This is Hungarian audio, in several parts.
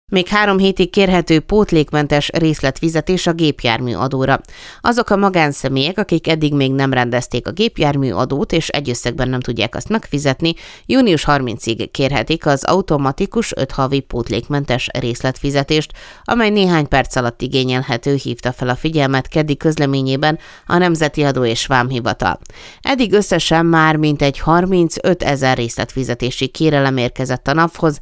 Még 3 hétig kérhető pótlékmentes részletfizetés a gépjármű adóra. Azok a magánszemélyek, akik eddig még nem rendezték a gépjármű adót és egy összegben nem tudják azt megfizetni, június 30-ig kérhetik az automatikus 5 havi pótlékmentes részletfizetést, amely néhány perc alatt igényelhető, hívta fel a figyelmet keddi közleményében a Nemzeti Adó és Vámhivatal. Eddig összesen már mintegy 35 000 részletfizetési kérelem érkezett a NAV-hoz,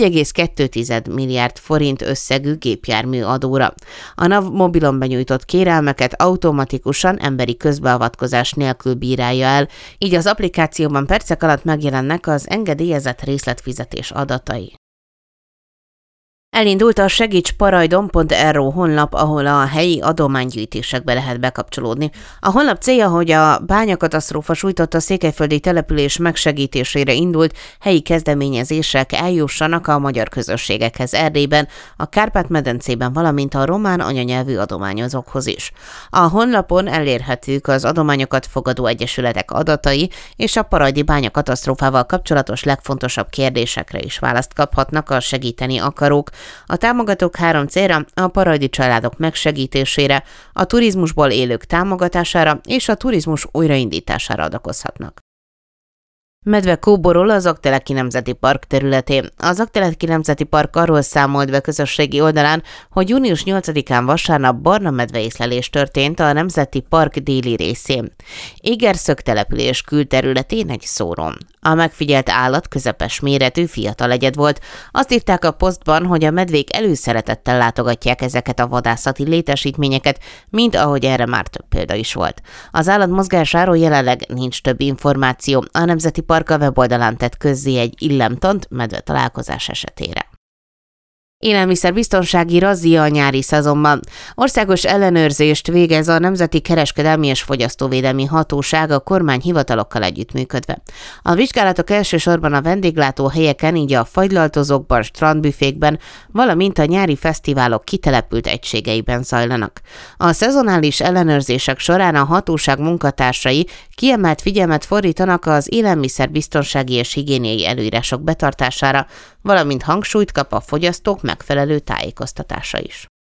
1,2 milliárd forint összegű gépjármű adóra. A NAV mobilon benyújtott kérelmeket automatikusan emberi közbeavatkozás nélkül bírálja el, így az applikációban percek alatt megjelennek az engedélyezett részletfizetés adatai. Elindult a segítsparajdoon.ro honlap, ahol a helyi adománygyűjtésekbe lehet bekapcsolódni. A honlap célja, hogy a bányakatasztrófa sújtotta székelyföldi település megsegítésére indult helyi kezdeményezések eljussanak a magyar közösségekhez Erdélyben, a Kárpát-medencében, valamint a román anyanyelvű adományozókhoz is. A honlapon elérhetők az adományokat fogadó egyesületek adatai, és a parajdi bányakatasztrófával kapcsolatos legfontosabb kérdésekre is választ kaphatnak a segíteni akarók. A támogatók 3 célra: a parajdi családok megsegítésére, a turizmusból élők támogatására és a turizmus újraindítására adakozhatnak. Medve kóborol az Aggteleki Nemzeti Park területén. Az Aggteleki Nemzeti Park arról számolt be közösségi oldalán, hogy június 8-án vasárnap barna medveészlelés történt a Nemzeti Park déli részén. Égerszög település külterületén egy szórón. A megfigyelt állat közepes méretű fiatal egyed volt. Azt írták a posztban, hogy a medvék előszeretettel látogatják ezeket a vadászati létesítményeket, mint ahogy erre már több példa is volt. Az állat mozgásáról jelenleg nincs több információ. A Nemzeti Park a weboldalán tett közzé egy illemtant medve találkozás esetére. Élelmiszerbiztonsági razzia a nyári szezonban. Országos ellenőrzést végez a Nemzeti Kereskedelmi és Fogyasztóvédelmi Hatóság a kormányhivatalokkal együttműködve. A vizsgálatok elsősorban a vendéglátóhelyeken, így a fagylaltozókban, strandbüfékben, valamint a nyári fesztiválok kitelepült egységeiben zajlanak. A szezonális ellenőrzések során a hatóság munkatársai kiemelt figyelmet fordítanak az élelmiszerbiztonsági és higiéniai előírások betartására, valamint hangsúlyt kap a fogyasztók megfelelő tájékoztatása is.